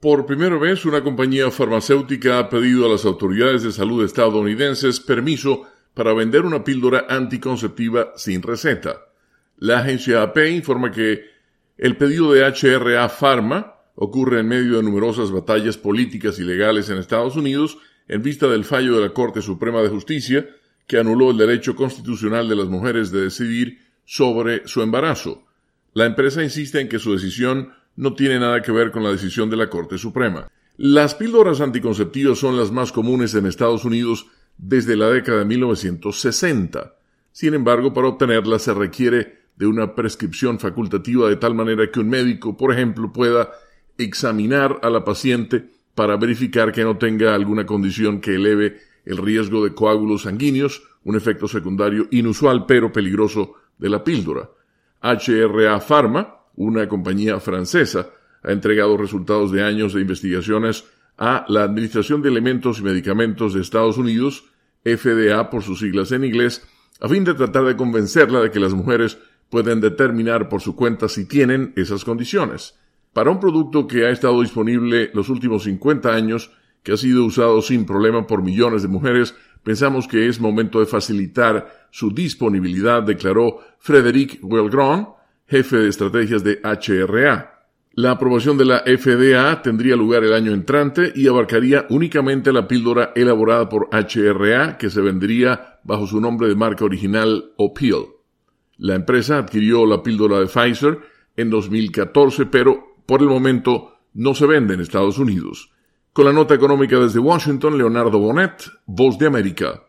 Por primera vez, una compañía farmacéutica ha pedido a las autoridades de salud estadounidenses permiso para vender una píldora anticonceptiva sin receta. La agencia AP informa que el pedido de HRA Pharma ocurre en medio de numerosas batallas políticas y legales en Estados Unidos en vista del fallo de la Corte Suprema de Justicia que anuló el derecho constitucional de las mujeres de decidir sobre su embarazo. La empresa insiste en que su decisión no tiene nada que ver con la decisión de la Corte Suprema. Las píldoras anticonceptivas son las más comunes en Estados Unidos desde la década de 1960. Sin embargo, para obtenerlas se requiere de una prescripción facultativa de tal manera que un médico, por ejemplo, pueda examinar a la paciente para verificar que no tenga alguna condición que eleve el riesgo de coágulos sanguíneos, un efecto secundario inusual pero peligroso de la píldora. HRA Pharma, una compañía francesa, ha entregado resultados de años de investigaciones a la Administración de Alimentos y Medicamentos de Estados Unidos, FDA por sus siglas en inglés, a fin de tratar de convencerla de que las mujeres pueden determinar por su cuenta si tienen esas condiciones. Para un producto que ha estado disponible los últimos 50 años, que ha sido usado sin problema por millones de mujeres, pensamos que es momento de facilitar su disponibilidad, declaró Frédéric Wellgron, jefe de estrategias de HRA. La aprobación de la FDA tendría lugar el año entrante y abarcaría únicamente la píldora elaborada por HRA, que se vendería bajo su nombre de marca original Opill. La empresa adquirió la píldora de Pfizer en 2014, pero por el momento no se vende en Estados Unidos. Con la nota económica desde Washington, Leonardo Bonet, Voz de América.